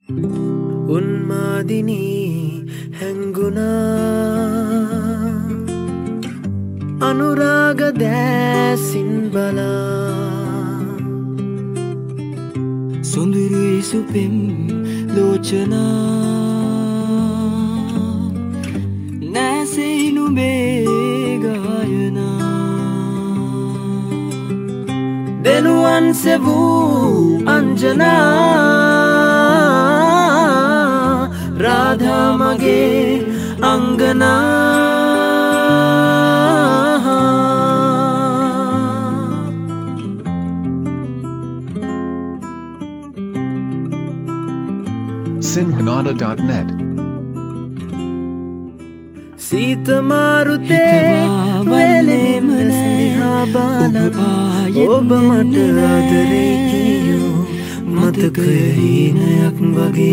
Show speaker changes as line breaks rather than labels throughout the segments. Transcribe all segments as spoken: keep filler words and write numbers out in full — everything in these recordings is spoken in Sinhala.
උන්මාදිනී හැංගුණා අනුරාග දැසින් බලා
සොඳුරුයි සුපෙම් ලෝචනා නැසෙයි නුඹේ ගායනා
දෙනුවන් සෙවූ අංජනා රාධා මගේ අංගනා
sinhanada dot net
Sita marute velem sneha bala oba mata adare kiyo matakayi nayak wage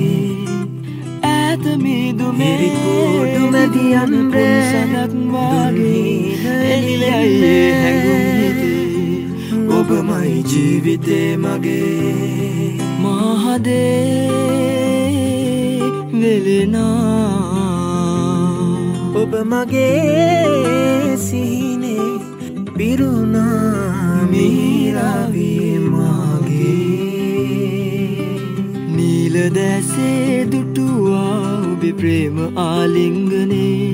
ඈත මිදුමේ
කොඩු මැදියන්
සදක් වාගේ එළියයි හැඟුම් හිතේ
ඔබමයි ජීවිතේ මගේ
මහදේ වෙලෙනා
ඔබ මගේ සිහිනේ පිරුණා මීරාවේ මගේ
නීල දැසේ දුටුවා ඔබේ ප්‍රේම ආලිංගනේ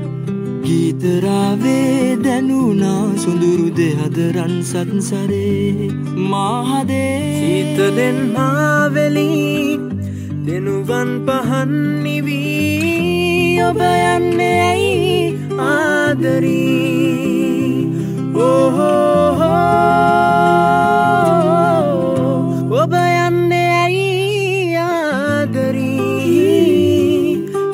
ගීතරාවේ දැනුණා සොඳුරු දෙහද රන් සත්සරේ මාහදේ
සීතලෙන් මාවෙලී දෙනුවන් පහන් නිවී ඔබ යන්නේ ඇයි ආදරී ඕහෝ ඔබ යන්නේ ඇයි ආදරී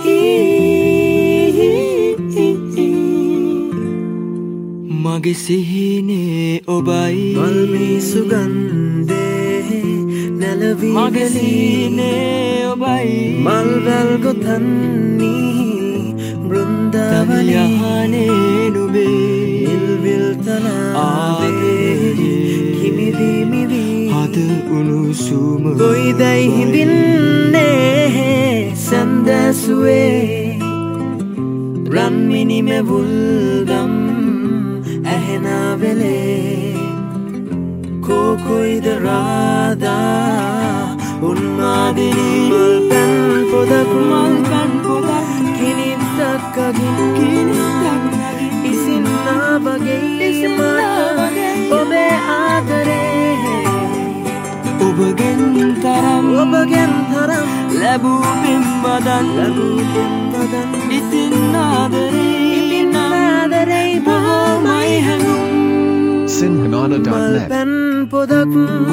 මගේ සිහිනේ ඔබයි
මල්මී සුගන්ධේ නැලවී
මගේ සිහිනේ ඔබයි
මල්වැල් ගොතන්නේ බෘන්දාවනී
යහනේ නුඹේ
ඉල්විල් තනාවේ කිමිදී මිදී
හද උණුසුම
කොයිදැයි හිඳින්නේ සැන්දැසුවේ රන්මිනි මෙවුල්ගම් ඇහෙනා වෙලේ කෝකොයිද රාදා උන්මාදිනී මල්පැන් පොදක් මල්පැන් පොදක් කිනිත්තක් අගින් කිනිත්තක් ඉසින්නා වගේ මට ඔබේ ආදරේ
ඔබගෙන් තරම්
ඔබගෙන් තරම්
ලැබූ පෙම්බදන්
ලැබූ පෙම්බදන්
ඉතින් ආදරේ
ඉතින් ආදරේ බොහොමයි හැඟුම්
sinhanada dot net
මල්පැන් පොදක්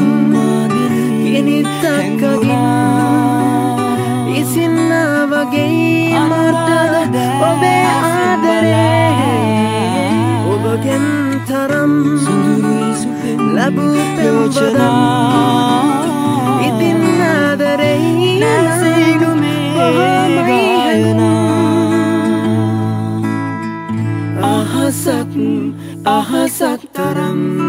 කිනිත්තක් අගින් ඉසින්නා වගේ මට ඔබේ ආදරේ ඔබගෙන් තරම් ලැබූ පෙම්බදන් ඉතින් ආදරේ බොහොමයි හැඟුම් අහසක් අහසක් තරම්